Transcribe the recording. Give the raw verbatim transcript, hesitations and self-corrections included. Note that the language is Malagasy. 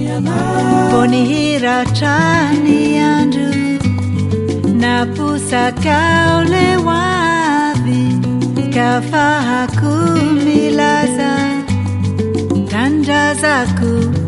Bonihiratra ny andro napusakao le hoavy ka fahako milaza tanindrazako